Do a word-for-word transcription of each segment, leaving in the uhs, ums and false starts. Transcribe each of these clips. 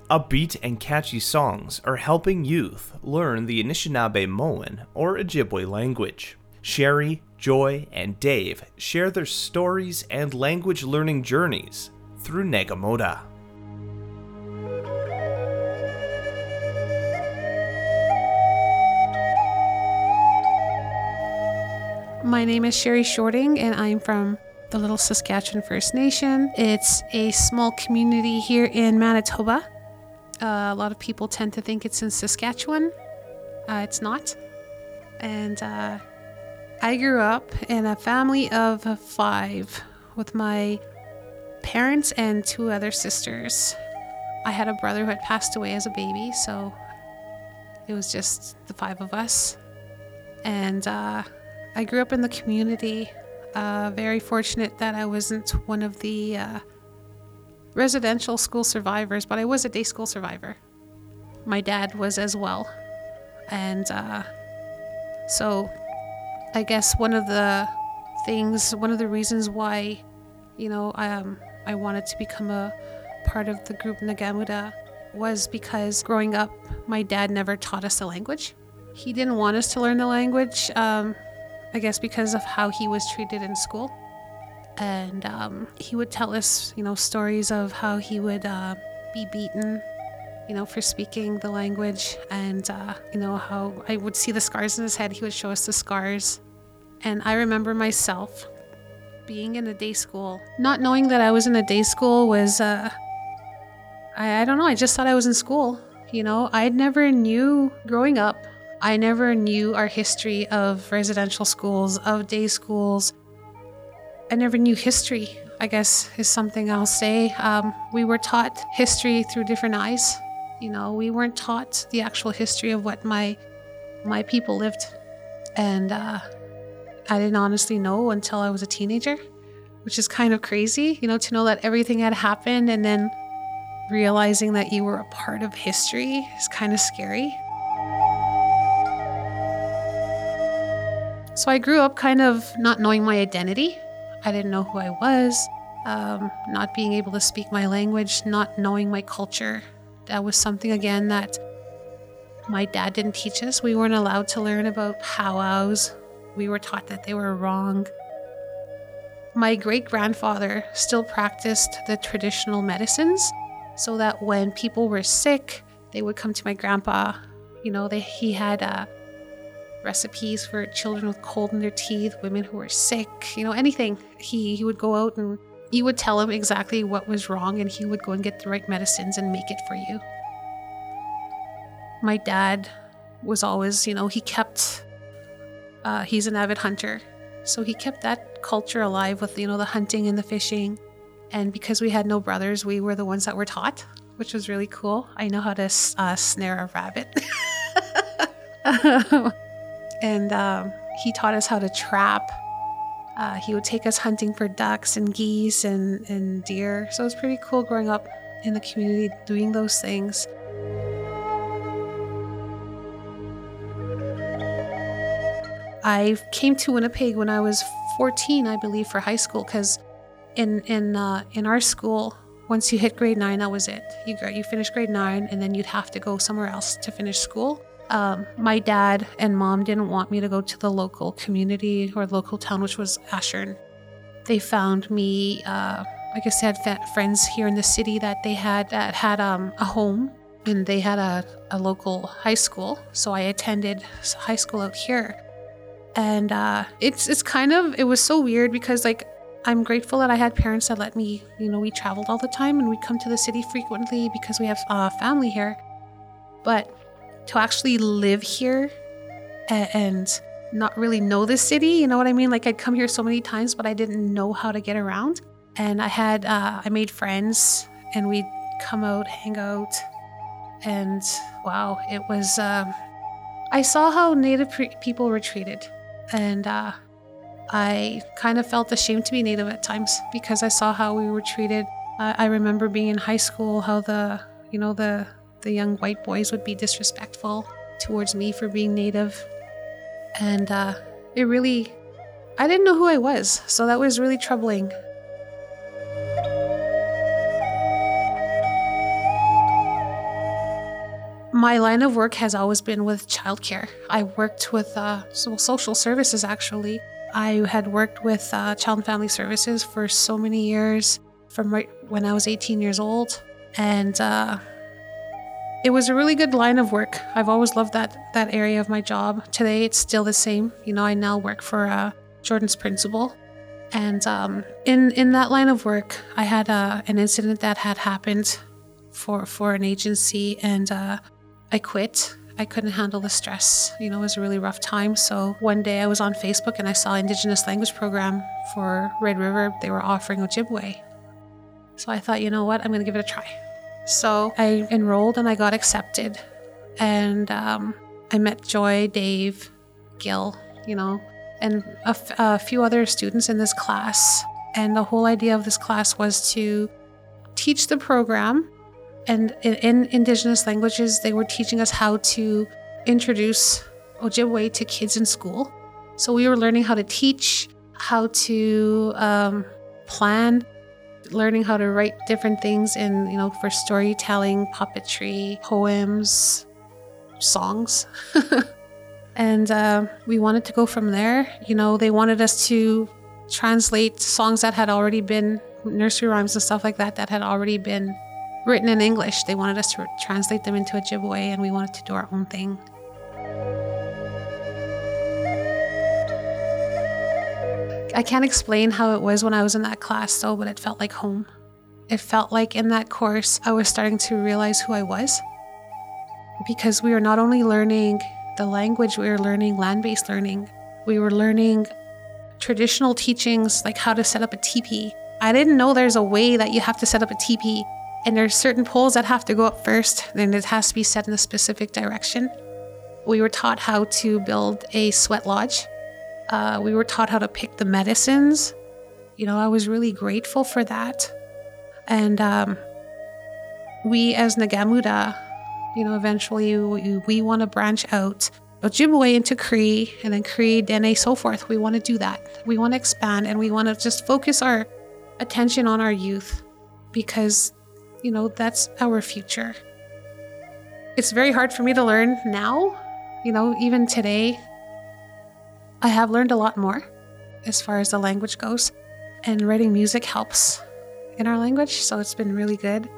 Upbeat and catchy songs are helping youth learn the Anishinaabe-Moan or Ojibwe language. Sherry, Joy, and Dave share their stories and language learning journeys through Negamoda. My name is Sherry Shorting, and I'm from the Little Saskatchewan First Nation. It's a small community here in Manitoba. Uh, a lot of people tend to think it's in Saskatchewan. Uh, it's not. And uh, I grew up in a family of five with my parents and two other sisters. I had a brother who had passed away as a baby, so it was just the five of us. And uh, I grew up in the community. Uh, very fortunate that I wasn't one of the uh, residential school survivors, but I was a day school survivor. My dad was as well. And uh, so I guess one of the things, one of the reasons why, you know, um, I wanted to become a part of the group Negamuda was because growing up, my dad never taught us the language. He didn't want us to learn the language. Um, I guess because of how he was treated in school. And um, he would tell us, you know, stories of how he would uh, be beaten, you know, for speaking the language. And, uh, you know, how I would see the scars in his head. He would show us the scars. And I remember myself being in a day school. Not knowing that I was in a day school was, uh, I, I don't know, I just thought I was in school. You know, I never knew growing up. I never knew our history of residential schools, of day schools. I never knew history, I guess, is something I'll say. Um, we were taught history through different eyes. You know, we weren't taught the actual history of what my my people lived. And uh, I didn't honestly know until I was a teenager, which is kind of crazy, you know, to know that everything had happened and then realizing that you were a part of history is kind of scary. So I grew up kind of not knowing my identity. I didn't know who I was, um, not being able to speak my language, not knowing my culture. That was something, again, that my dad didn't teach us. We weren't allowed to learn about powwows. We were taught that they were wrong. My great-grandfather still practiced the traditional medicines so that when people were sick, they would come to my grandpa. You know, they, he had a recipes for children with cold in their teeth, women who were sick, you know, anything. He he would go out and you would tell him exactly what was wrong and he would go and get the right medicines and make it for you. My dad was always, you know, he kept, uh, he's an avid hunter. So he kept that culture alive with, you know, the hunting and the fishing. And because we had no brothers, we were the ones that were taught, which was really cool. I know how to uh, snare a rabbit. And um, he taught us how to trap. Uh, he would take us hunting for ducks and geese and, and deer. So it was pretty cool growing up in the community doing those things. I came to Winnipeg when I was fourteen, I believe, for high school, because in in uh, in our school, once you hit grade nine, that was it. You you finished grade nine, and then you'd have to go somewhere else to finish school. Um, my dad and mom didn't want me to go to the local community or local town, which was Ashern. They found me, uh, I guess they had fa- friends here in the city that they had that had um, a home, and they had a, a local high school. So I attended high school out here. And uh, it's it's kind of, it was so weird because, like, I'm grateful that I had parents that let me, you know, we traveled all the time and we'd come to the city frequently because we have uh, family here. But to actually live here and, and not really know the city, you know what I mean? Like, I'd come here so many times, but I didn't know how to get around. And I had, uh, I made friends and we'd come out, hang out. And wow, it was, um, I saw how Native pre- people were treated. And uh, I kind of felt ashamed to be Native at times because I saw how we were treated. Uh, I remember being in high school, how the, you know, the, the young white boys would be disrespectful towards me for being Native. And uh, it really, I didn't know who I was. So that was really troubling. My line of work has always been with childcare. I worked with uh, so social services, actually. I had worked with uh, Child and Family Services for so many years, from right when I was eighteen years old. And uh, it was a really good line of work. I've always loved that that area of my job. Today, it's still the same. You know, I now work for uh, Jordan's Principal. And um, in, in that line of work, I had uh, an incident that had happened for, for an agency, and uh, I quit. I couldn't handle the stress. You know, it was a really rough time. So one day I was on Facebook and I saw Indigenous language program for Red River. They were offering Ojibwe. So I thought, you know what, I'm going to give it a try. So I enrolled and I got accepted. And um, I met Joy, Dave, Gil, you know, and a, f- a few other students in this class. And the whole idea of this class was to teach the program. And in, in Indigenous languages, they were teaching us how to introduce Ojibwe to kids in school. So we were learning how to teach, how to um, plan, learning how to write different things in, you know, for storytelling, puppetry, poems, songs. And uh, we wanted to go from there. You know, they wanted us to translate songs that had already been, nursery rhymes and stuff like that, that had already been written in English. They wanted us to translate them into Ojibwe, and we wanted to do our own thing. I can't explain how it was when I was in that class, though, but it felt like home. It felt like in that course, I was starting to realize who I was. Because we were not only learning the language, we were learning land-based learning. We were learning traditional teachings, like how to set up a teepee. I didn't know there's a way that you have to set up a teepee, and there's certain poles that have to go up first, and it has to be set in a specific direction. We were taught how to build a sweat lodge. Uh, we were taught how to pick the medicines. You know, I was really grateful for that. And um, we as Nagamuda, you know, eventually we, we want to branch out Ojibwe into Cree, and then Cree, Dene, so forth. We want to do that. We want to expand, and we want to just focus our attention on our youth, because, you know, that's our future. It's very hard for me to learn now. You know, even today, I have learned a lot more as far as the language goes, and writing music helps in our language, so it's been really good.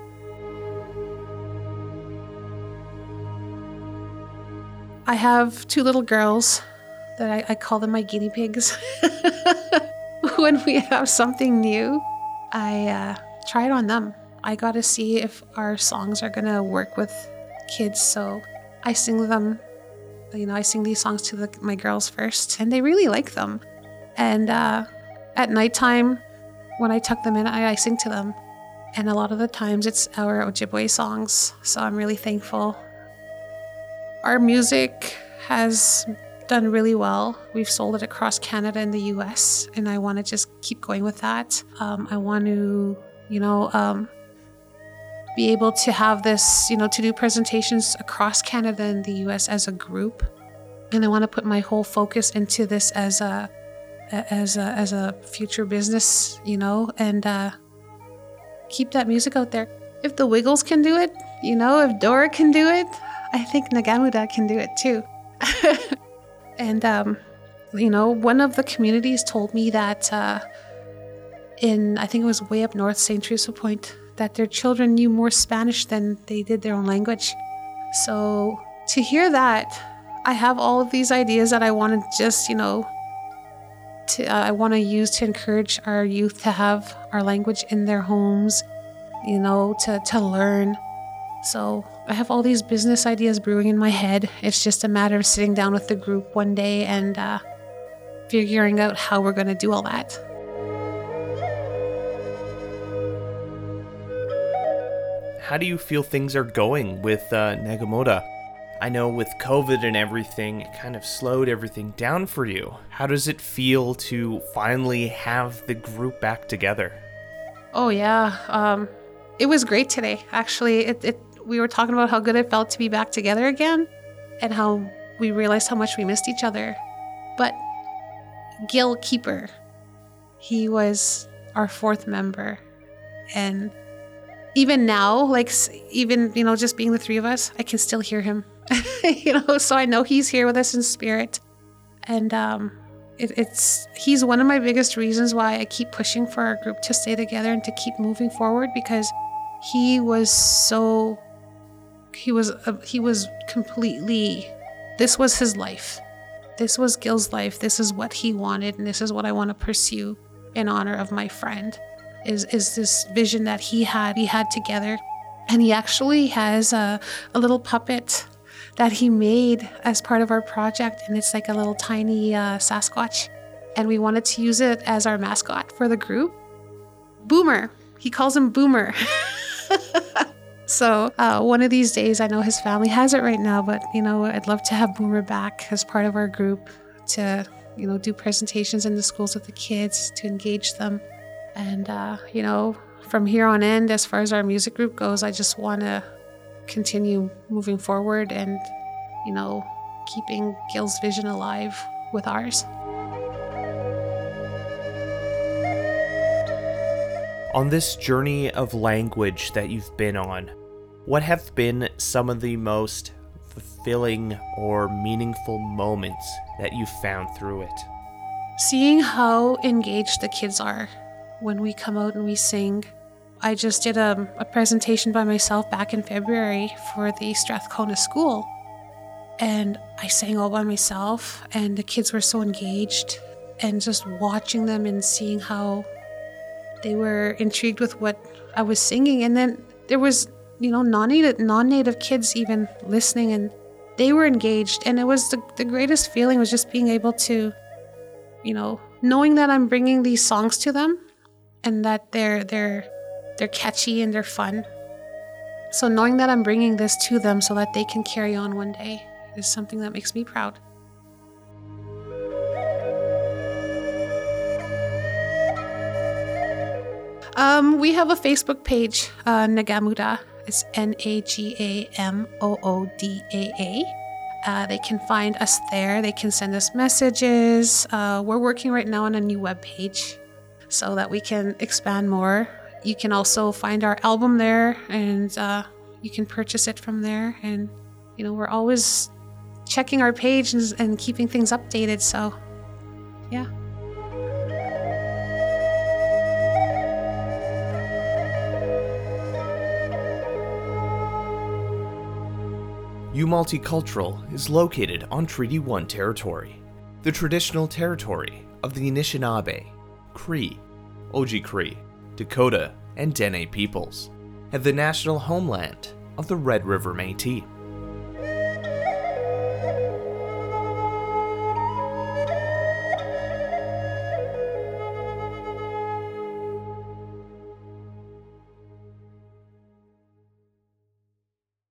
I have two little girls that I, I call them my guinea pigs. When we have something new, I uh, try it on them. I got to see if our songs are going to work with kids, so I sing them. You know, I sing these songs to the, my girls first, and they really like them. And uh, at nighttime, when I tuck them in, I, I sing to them. And a lot of the times it's our Ojibwe songs, so I'm really thankful. Our music has done really well. We've sold it across Canada and the U S, and I want to just keep going with that. Um, I want to, you know, um, be able to have this, you know, to do presentations across Canada and the U S as a group. And I want to put my whole focus into this as a, as a, as a future business, you know, and uh, keep that music out there. If the Wiggles can do it, you know, if Dora can do it, I think Nagamuda can do it too. And, um, you know, one of the communities told me that uh, in, I think it was way up north, Saint Teresa Point, that their children knew more Spanish than they did their own language. So to hear that, I have all of these ideas that I want to just, you know, to, uh, I want to use to encourage our youth to have our language in their homes, you know, to, to learn. So I have all these business ideas brewing in my head. It's just a matter of sitting down with the group one day and uh, figuring out how we're going to do all that. How do you feel things are going with uh, Nagamuda? I know with COVID and everything, it kind of slowed everything down for you. How does it feel to finally have the group back together? Oh, yeah. Um, it was great today. Actually, it, it we were talking about how good it felt to be back together again, and how we realized how much we missed each other. But Gil Keeper, he was our fourth member, and even now, like s- even, you know, just being the three of us, I can still hear him, you know, so I know he's here with us in spirit. And um, it, it's, he's one of my biggest reasons why I keep pushing for our group to stay together and to keep moving forward, because he was so, he was, uh, he was completely, this was his life. This was Gil's life. This is what he wanted, and this is what I want to pursue in honor of my friend, is is this vision that he had, he had together. And he actually has a, a little puppet that he made as part of our project, and it's like a little tiny uh, Sasquatch. And we wanted to use it as our mascot for the group. Boomer. He calls him Boomer. So uh, one of these days, I know his family has it right now, but, you know, I'd love to have Boomer back as part of our group to, you know, do presentations in the schools with the kids, to engage them. And, uh, you know, from here on in, as far as our music group goes, I just want to continue moving forward and, you know, keeping Gil's vision alive with ours. On this journey of language that you've been on, what have been some of the most fulfilling or meaningful moments that you've found through it? Seeing how engaged the kids are when we come out and we sing. I just did a, a presentation by myself back in February for the Strathcona School, and I sang all by myself, and the kids were so engaged, and just watching them and seeing how they were intrigued with what I was singing. And then there was, you know, non-native, non-native kids even listening, and they were engaged. And it was the, the greatest feeling was just being able to, you know, knowing that I'm bringing these songs to them and that they're, they're, they're catchy and they're fun. So knowing that I'm bringing this to them so that they can carry on one day is something that makes me proud. Um, we have a Facebook page, uh, Nagamooda. It's N A G A M O O D A A. Uh, they can find us there. They can send us messages. Uh, we're working right now on a new web page so that we can expand more. You can also find our album there, and uh, you can purchase it from there. And, you know, we're always checking our page and, and keeping things updated. So, yeah. U Multicultural is located on Treaty one territory, the traditional territory of the Anishinaabe, Cree, Oji-Cree, Dakota, and Dene peoples, and the national homeland of the Red River Métis.